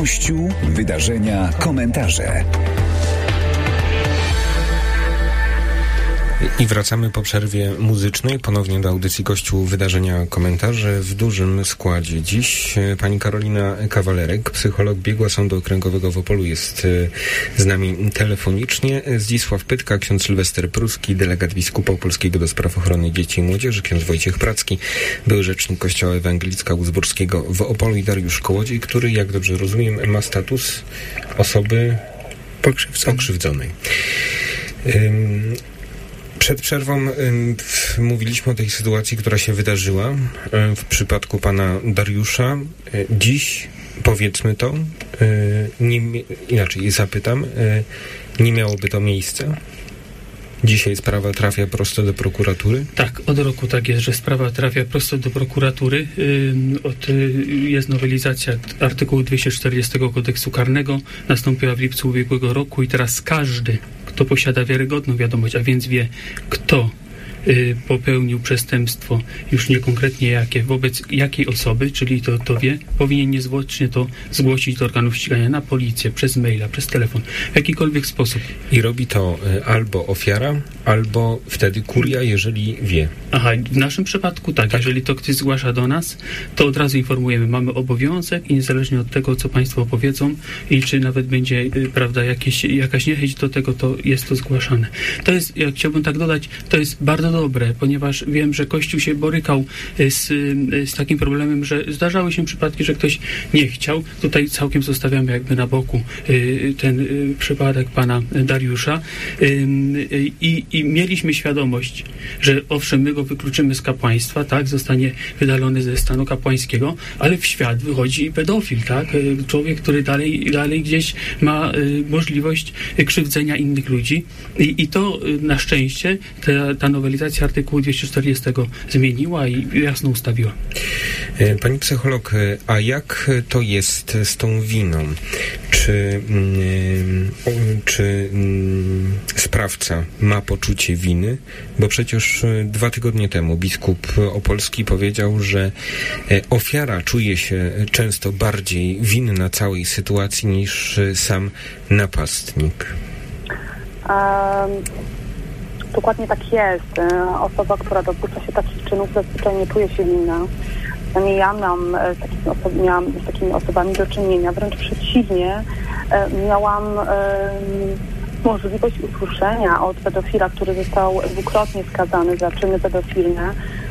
Kościół, wydarzenia, komentarze. I wracamy po przerwie muzycznej ponownie do audycji Kościół, wydarzenia, komentarze w dużym składzie. Dziś pani Karolina Kawalerek, psycholog Biegła Sądu Okręgowego w Opolu, jest z nami telefonicznie. Zdzisław Pytka, ksiądz Sylwester Pruski, delegat biskupa opolskiego do spraw ochrony dzieci i młodzieży, ksiądz Wojciech Pracki, były rzecznik Kościoła Ewangelicko-Uzburskiego w Opolu i Dariusz Kołodziej, który, jak dobrze rozumiem, ma status osoby pokrzywdzonej. Przed przerwą mówiliśmy o tej sytuacji, która się wydarzyła w przypadku pana Dariusza. Dziś, powiedzmy to, inaczej zapytam, nie miałoby to miejsca? Dzisiaj sprawa trafia prosto do prokuratury? Tak, od roku tak jest, że sprawa trafia prosto do prokuratury. Jest nowelizacja artykułu 240 Kodeksu Karnego, nastąpiła w lipcu ubiegłego roku i teraz każdy, kto posiada wiarygodną wiadomość, a więc wie, kto popełnił przestępstwo, już nie konkretnie jakie, wobec jakiej osoby, czyli to wie, powinien niezwłocznie to zgłosić do organów ścigania, na policję, przez maila, przez telefon, w jakikolwiek sposób. I robi to albo ofiara, albo wtedy kuria, jeżeli wie. Aha, w naszym przypadku tak. Jeżeli to ktoś zgłasza do nas, to od razu informujemy. Mamy obowiązek i niezależnie od tego, co państwo powiedzą i czy nawet będzie, prawda, jakaś niechęć do tego, to jest to zgłaszane. To jest, jak chciałbym tak dodać, to jest bardzo dobre, ponieważ wiem, że Kościół się borykał z takim problemem, że zdarzały się przypadki, że ktoś nie chciał. Tutaj całkiem zostawiamy jakby na boku ten przypadek pana Dariusza i mieliśmy świadomość, że owszem, my go wykluczymy z kapłaństwa, tak, zostanie wydalony ze stanu kapłańskiego, ale w świat wychodzi pedofil, tak, człowiek, który dalej gdzieś ma możliwość krzywdzenia innych ludzi i to na szczęście ta nowelizacja artykułu 240 zmieniła i jasno ustawiła. Pani psycholog, a jak to jest z tą winą? Czy sprawca ma poczucie winy? Bo przecież 2 tygodnie temu biskup opolski powiedział, że ofiara czuje się często bardziej winna całej sytuacji niż sam napastnik. Dokładnie tak jest. Osoba, która dopuszcza się takich czynów, zazwyczaj nie czuje się winna. Przynajmniej ja miałam z takimi osobami do czynienia. Wręcz przeciwnie, miałam możliwość usłyszenia od pedofila, który został dwukrotnie skazany za czyny pedofilne,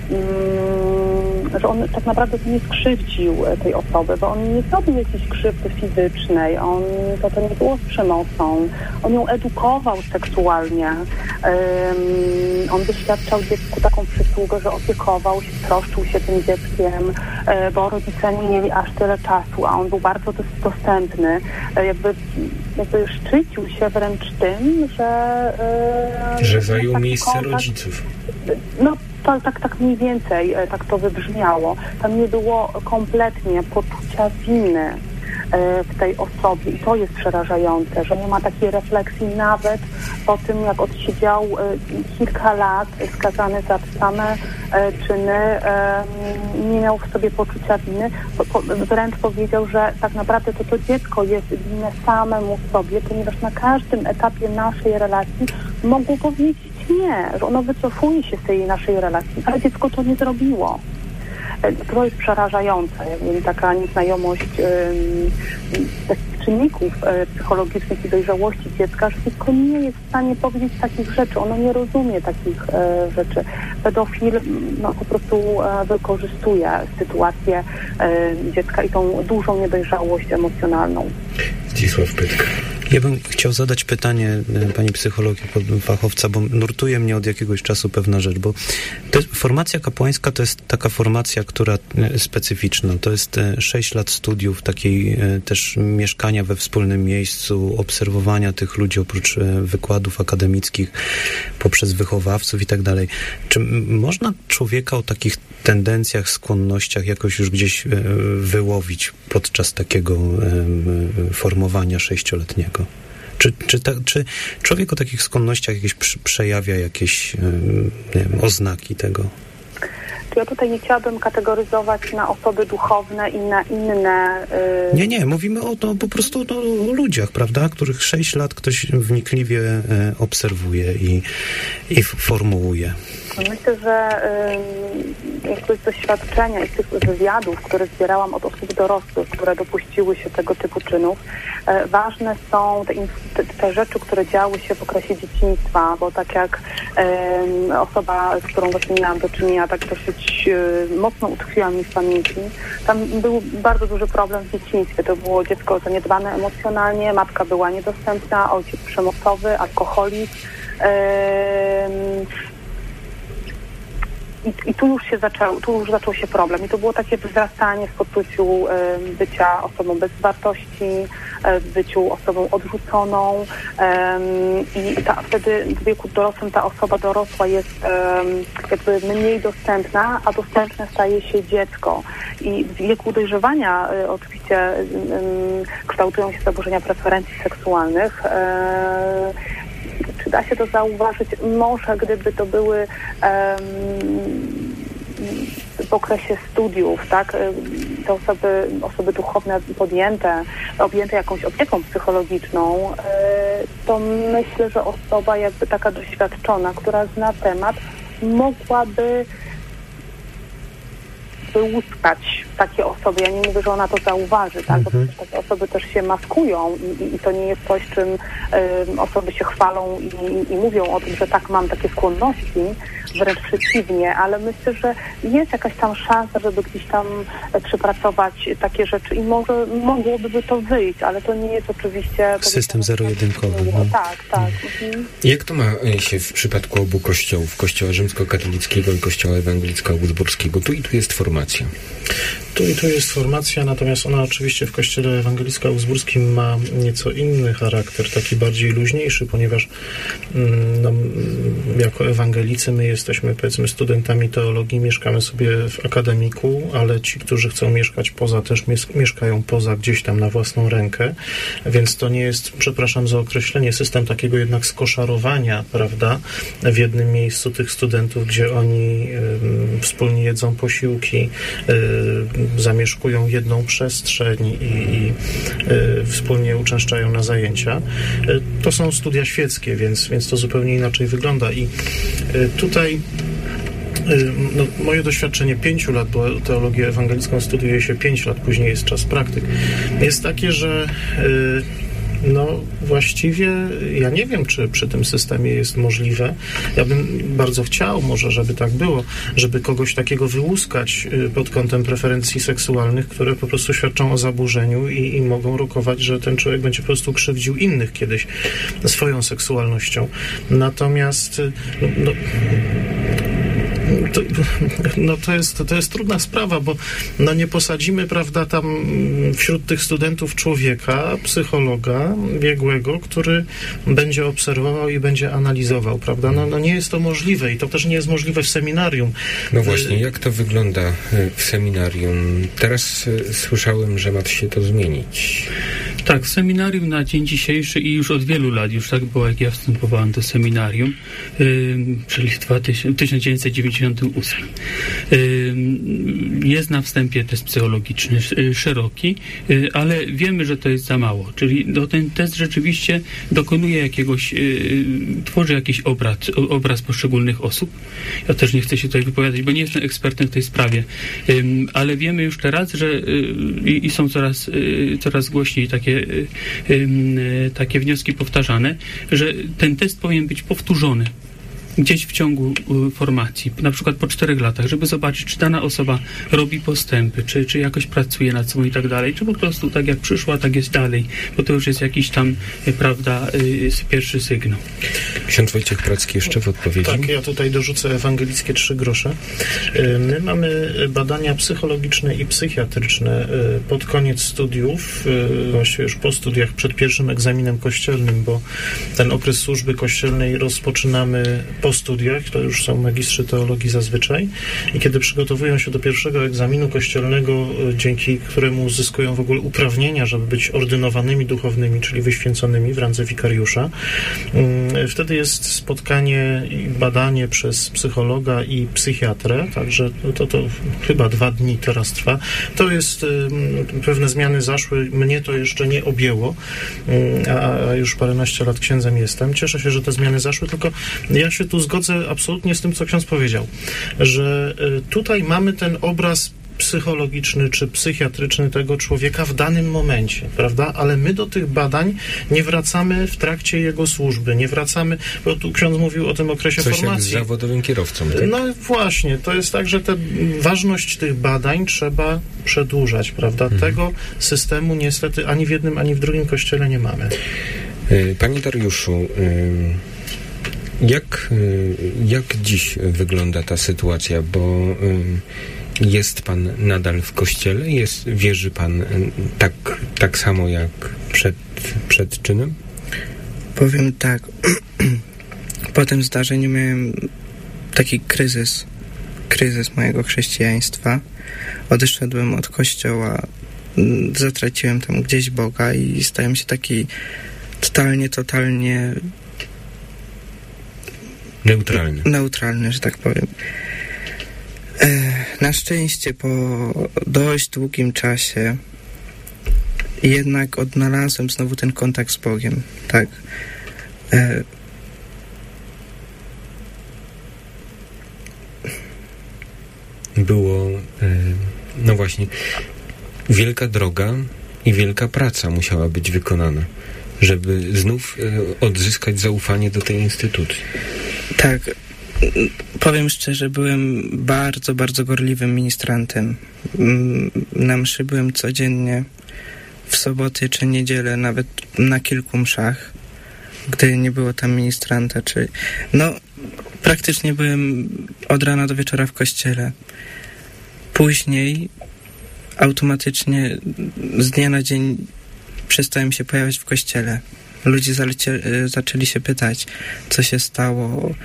że on tak naprawdę nie skrzywdził tej osoby, bo on nie zrobił jakiejś krzywdy fizycznej, to nie było z przemocą, on ją edukował seksualnie, on wyświadczał dziecku taką przysługę, że opiekował się, troszczył się tym dzieckiem, bo rodzice nie mieli aż tyle czasu, a on był bardzo dostępny, jakby szczycił się wręcz tym, że zajął miejsce rodziców. No, tak mniej więcej, tak to wybrzmiało. Tam nie było kompletnie poczucia winy w tej osobie i to jest przerażające, że nie ma takiej refleksji nawet po tym, jak odsiedział kilka lat skazany za same czyny, nie miał w sobie poczucia winy, wręcz powiedział, że tak naprawdę to dziecko jest winne samemu sobie, ponieważ na każdym etapie naszej relacji mogło powiedzieć nie, że ono wycofuje się z tej naszej relacji, ale dziecko to nie zrobiło. To jest przerażające, taka nieznajomość takich czynników psychologicznych i dojrzałości dziecka, że dziecko nie jest w stanie powiedzieć takich rzeczy, ono nie rozumie takich rzeczy. Pedofil po prostu wykorzystuje sytuację dziecka i tą dużą niedojrzałość emocjonalną. Zdzisław Pytka. Ja bym chciał zadać pytanie pani psycholog, fachowca, bo nurtuje mnie od jakiegoś czasu pewna rzecz, bo formacja kapłańska to jest taka formacja, która specyficzna. To jest 6 lat studiów, takiej też mieszkania we wspólnym miejscu, obserwowania tych ludzi oprócz wykładów akademickich, poprzez wychowawców i tak dalej. Czy można człowieka o takich tendencjach, skłonnościach jakoś już gdzieś wyłowić podczas takiego formowania 6-letniego? Czy człowiek o takich skłonnościach jakieś przejawia jakieś oznaki tego? Czy ja tutaj nie chciałabym kategoryzować na osoby duchowne i na inne... Nie, mówimy po prostu o ludziach, prawda, których 6 lat ktoś wnikliwie obserwuje i formułuje. Myślę, że jakby z doświadczenia i z tych wywiadów, które zbierałam od osób dorosłych, które dopuściły się tego typu czynów, ważne są te rzeczy, które działy się w okresie dzieciństwa, bo tak jak osoba, z którą właśnie miałam do czynienia, tak dosyć mocno utkwiła mi w pamięci, tam był bardzo duży problem w dzieciństwie. To było dziecko zaniedbane emocjonalnie, matka była niedostępna, ojciec przemocowy, alkoholizm. I tu już zaczął się problem. I to było takie wzrastanie w poczuciu bycia osobą bez wartości, w byciu osobą odrzuconą. I wtedy w wieku dorosłym ta osoba dorosła jest jakby mniej dostępna, a dostępne staje się dziecko. I w wieku dojrzewania oczywiście kształtują się zaburzenia preferencji seksualnych. Czy da się to zauważyć? Może gdyby to były w okresie studiów, tak? Te osoby duchowne objęte jakąś opieką psychologiczną, to myślę, że osoba jakby taka doświadczona, która zna temat, mogłaby wyłuskać takie osoby. Ja nie mówię, że ona to zauważy, tak? Bo przecież takie osoby też się maskują i to nie jest coś, czym osoby się chwalą i mówią o tym, że tak, mam takie skłonności, wręcz przeciwnie, ale myślę, że jest jakaś tam szansa, żeby gdzieś tam przepracować takie rzeczy i może mogłoby to wyjść, ale to nie jest oczywiście... System zero-jedynkowy. No. Tak. Jak to ma się w przypadku obu kościołów, kościoła rzymskokatolickiego i kościoła ewangelicko-augsburskiego? Tu i tu jest formacja. Tu i tu jest formacja, natomiast ona oczywiście w kościele ewangelicko-augsburskim ma nieco inny charakter, taki bardziej luźniejszy, ponieważ jako ewangelicy my jesteśmy, powiedzmy, studentami teologii, mieszkamy sobie w akademiku, ale ci, którzy chcą mieszkać poza, też mieszkają poza gdzieś tam na własną rękę, więc to nie jest, przepraszam za określenie, system takiego jednak skoszarowania, prawda, w jednym miejscu tych studentów, gdzie oni wspólnie jedzą posiłki, zamieszkują jedną przestrzeń i wspólnie uczęszczają na zajęcia. To są studia świeckie, więc to zupełnie inaczej wygląda i tutaj moje doświadczenie 5 lat, bo teologię ewangelicką studiuje się 5 lat, później jest czas praktyk, jest takie, że właściwie ja nie wiem, czy przy tym systemie jest możliwe. Ja bym bardzo chciał może, żeby tak było, żeby kogoś takiego wyłuskać pod kątem preferencji seksualnych, które po prostu świadczą o zaburzeniu i mogą rokować, że ten człowiek będzie po prostu krzywdził innych kiedyś swoją seksualnością. Natomiast to jest trudna sprawa, bo nie posadzimy, prawda, tam wśród tych studentów człowieka, psychologa biegłego, który będzie obserwował i będzie analizował, prawda? Nie jest to możliwe i to też nie jest możliwe w seminarium. No właśnie, jak to wygląda w seminarium? Teraz słyszałem, że ma się to zmienić. Tak, w seminarium na dzień dzisiejszy i już od wielu lat, już tak było, jak ja wstępowałem do seminarium, czyli w 1998. Jest na wstępie test psychologiczny szeroki, ale wiemy, że to jest za mało. Czyli ten test rzeczywiście dokonuje jakiegoś, tworzy jakiś obraz poszczególnych osób. Ja też nie chcę się tutaj wypowiadać, bo nie jestem ekspertem w tej sprawie, ale wiemy już teraz, że i są coraz głośniej takie wnioski powtarzane, że ten test powinien być powtórzony gdzieś w ciągu formacji, na przykład po 4 latach, żeby zobaczyć, czy dana osoba robi postępy, czy jakoś pracuje nad sobą i tak dalej, czy po prostu tak jak przyszła, tak jest dalej, bo to już jest jakiś tam, prawda, pierwszy sygnał. Ksiądz Wojciech Pracki jeszcze w odpowiedzi. Tak, ja tutaj dorzucę ewangelickie 3 grosze. My mamy badania psychologiczne i psychiatryczne pod koniec studiów, właściwie już po studiach, przed pierwszym egzaminem kościelnym, bo ten okres służby kościelnej rozpoczynamy po studiach, to już są magistrzy teologii zazwyczaj, i kiedy przygotowują się do pierwszego egzaminu kościelnego, dzięki któremu uzyskują w ogóle uprawnienia, żeby być ordynowanymi duchownymi, czyli wyświęconymi w randze wikariusza, wtedy jest spotkanie i badanie przez psychologa i psychiatrę, także to chyba 2 dni teraz trwa. To jest, pewne zmiany zaszły, mnie to jeszcze nie objęło, a już paręnaście lat księdzem jestem. Cieszę się, że te zmiany zaszły, tylko ja się tu zgodzę absolutnie z tym, co ksiądz powiedział, że tutaj mamy ten obraz psychologiczny czy psychiatryczny tego człowieka w danym momencie, prawda? Ale my do tych badań nie wracamy w trakcie jego służby, nie wracamy, bo tu ksiądz mówił o tym okresie formacji. Jak z zawodowym kierowcą, tak? No właśnie, to jest tak, że ważność tych badań trzeba przedłużać, prawda? Tego systemu niestety ani w jednym, ani w drugim kościele nie mamy. Panie Dariuszu, jak dziś wygląda ta sytuacja, bo jest pan nadal w kościele? Wierzy pan tak samo jak przed czynem? Powiem tak. Po tym zdarzeniu miałem taki kryzys mojego chrześcijaństwa. Odeszedłem od kościoła, zatraciłem tam gdzieś Boga i stałem się taki totalnie neutralny, że tak powiem. Na szczęście po dość długim czasie jednak odnalazłem znowu ten kontakt z Bogiem, tak. Było, no właśnie, wielka droga i wielka praca musiała być wykonana, żeby znów odzyskać zaufanie do tej instytucji. Tak. Powiem szczerze, byłem bardzo, bardzo gorliwym ministrantem. Na mszy byłem codziennie, w soboty czy niedzielę, nawet na kilku mszach, gdy nie było tam ministranta, praktycznie byłem od rana do wieczora w kościele. Później automatycznie z dnia na dzień przestałem się pojawiać w kościele. Ludzie zaczęli się pytać, co się stało.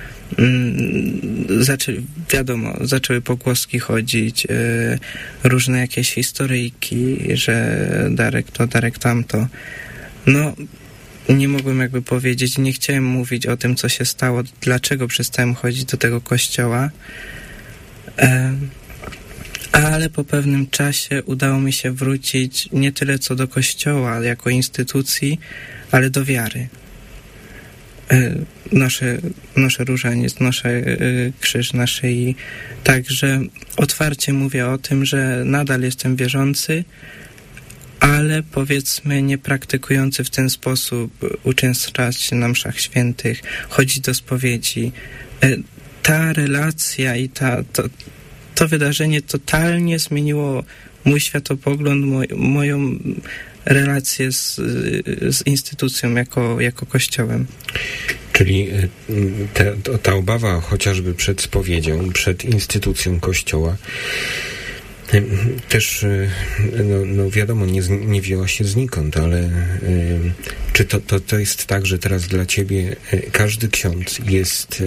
Zaczęły pogłoski chodzić, różne jakieś historyjki, że Darek to, Darek tamto. Nie mogłem jakby powiedzieć, nie chciałem mówić o tym, co się stało, dlaczego przestałem chodzić do tego kościoła. Ale po pewnym czasie udało mi się wrócić nie tyle co do kościoła jako instytucji, ale do wiary. Noszę różaniec, noszę krzyż na szyi. Także otwarcie mówię o tym, że nadal jestem wierzący, ale powiedzmy nie praktykujący w ten sposób uczęszczać się na mszach świętych, chodzić do spowiedzi. Ta relacja i to wydarzenie totalnie zmieniło mój światopogląd, moją relację z instytucją jako kościołem. Czyli ta obawa chociażby przed spowiedzią, przed instytucją kościoła też, wiadomo, nie wzięła się znikąd, ale czy to jest tak, że teraz dla ciebie każdy ksiądz jest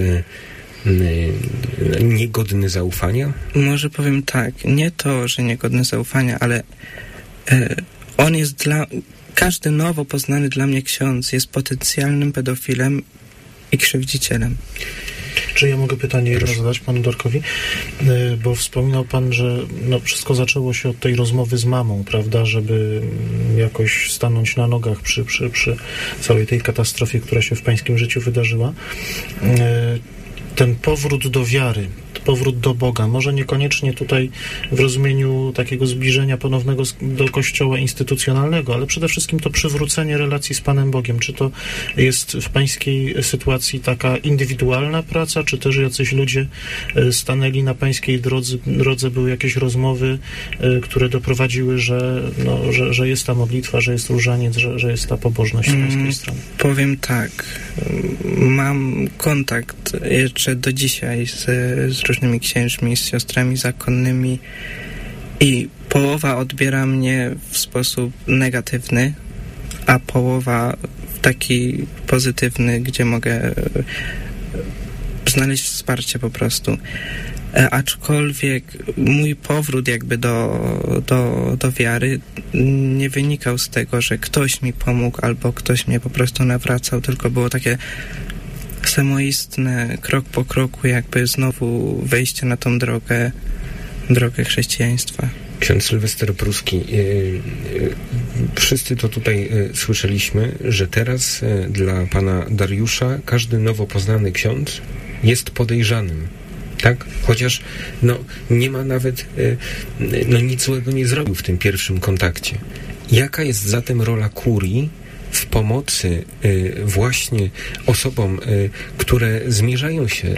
niegodny zaufania? Może powiem tak, nie to, że niegodny zaufania, ale on jest każdy nowo poznany dla mnie ksiądz jest potencjalnym pedofilem i krzywdzicielem. Czy ja mogę pytanie jedno zadać panu Darkowi? Bo wspominał pan, że wszystko zaczęło się od tej rozmowy z mamą, prawda, żeby jakoś stanąć na nogach przy całej tej katastrofie, która się w pańskim życiu wydarzyła. Ten powrót do wiary, powrót do Boga, może niekoniecznie tutaj w rozumieniu takiego zbliżenia ponownego do Kościoła instytucjonalnego, ale przede wszystkim to przywrócenie relacji z Panem Bogiem. Czy to jest w pańskiej sytuacji taka indywidualna praca, czy też jacyś ludzie stanęli na pańskiej drodze, były jakieś rozmowy, które doprowadziły, że jest ta modlitwa, że jest różaniec, że jest ta pobożność z pańskiej strony? Powiem tak, mam kontakt jeszcze do dzisiaj z różnymi księżmi, z siostrami zakonnymi i połowa odbiera mnie w sposób negatywny, a połowa w taki pozytywny, gdzie mogę znaleźć wsparcie po prostu. Aczkolwiek mój powrót jakby do wiary nie wynikał z tego, że ktoś mi pomógł albo ktoś mnie po prostu nawracał, tylko było takie samoistne, krok po kroku jakby znowu wejście na tą drogę chrześcijaństwa. Ksiądz Sylwester Pruski, wszyscy to tutaj słyszeliśmy, że teraz dla pana Dariusza każdy nowo poznany ksiądz jest podejrzanym. Tak? Chociaż nie ma nawet, nic złego nie zrobił w tym pierwszym kontakcie. Jaka jest zatem rola kurii w pomocy właśnie osobom, które zmierzają się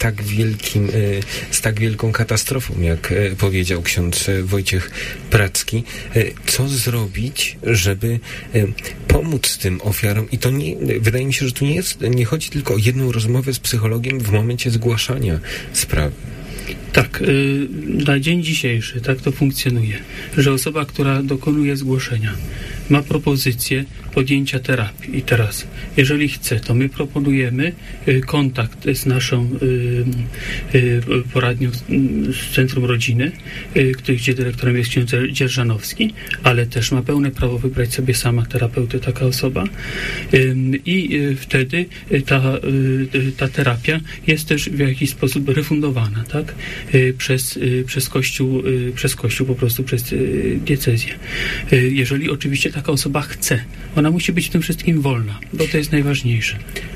z tak wielką katastrofą, jak powiedział ksiądz Wojciech Pracki? Co zrobić, żeby pomóc tym ofiarom? I to wydaje mi się, że tu nie chodzi tylko o jedną rozmowę z psychologiem w momencie zgłaszania sprawy. Tak, na dzień dzisiejszy tak to funkcjonuje, że osoba, która dokonuje zgłoszenia, ma propozycję podjęcia terapii. I teraz, jeżeli chce, to my proponujemy kontakt z naszą poradnią z Centrum Rodziny, gdzie dyrektorem jest ksiądz Dzierżanowski, ale też ma pełne prawo wybrać sobie sama terapeutę taka osoba i wtedy ta terapia jest też w jakiś sposób refundowana, tak? Przez Kościół po prostu, przez diecezję. Jeżeli oczywiście taka osoba chce, ona musi być w tym wszystkim wolna, bo to jest najważniejsze.